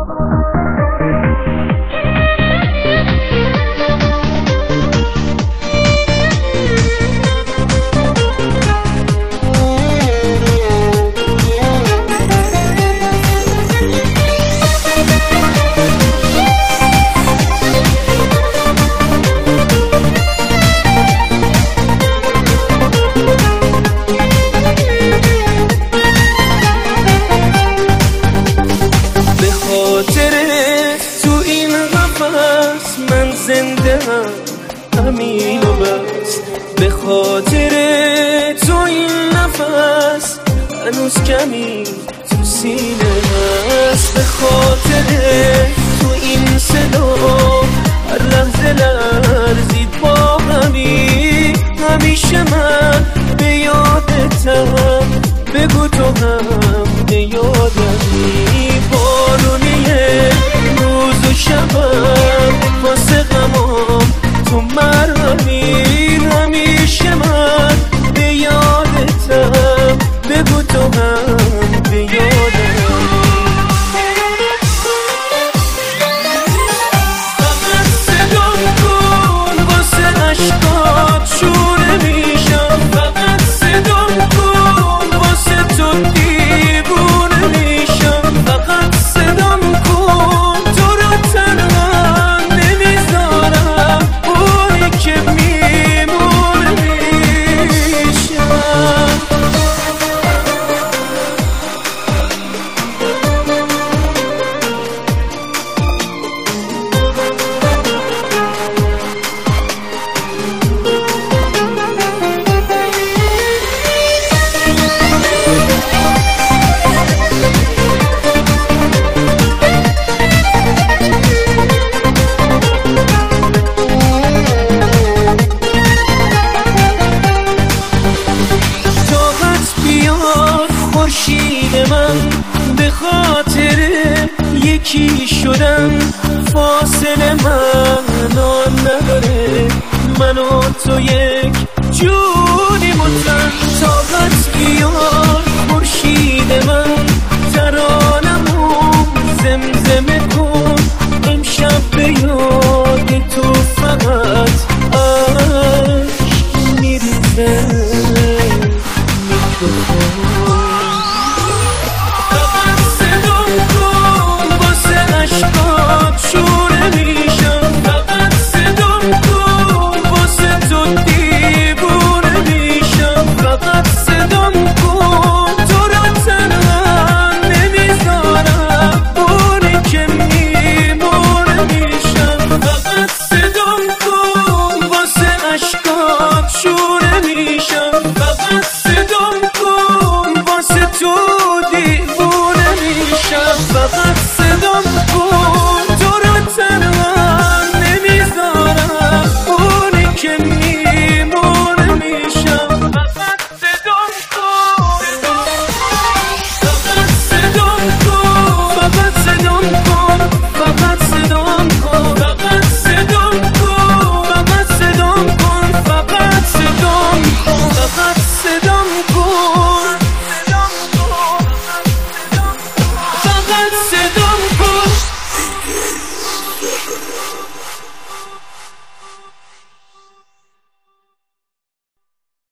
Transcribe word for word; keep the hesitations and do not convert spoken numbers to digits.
من زنده هم همین و بس، به خاطر تو این نفس هنوز کمی تو سینه هست، به خاطر تو این صدا هر لحظه لرزید با همی، همیشه من به یادتم، بگو تو هم به یادمی، بارونیه روز و شبم واسه غمام تو مرهمی، همیشه من به یادتم، بگو تو هم به یادمی. فقط صدام کن واسه عشقات شوره میشم، فقط صدام کن واسه تو دیوونه میشم، فقط صدام کن تو رو تنها نمیذارم، اونی که میمونه میشم. خورشید من به خاطر یکی شدن، فاصله من نداره، من و تو یک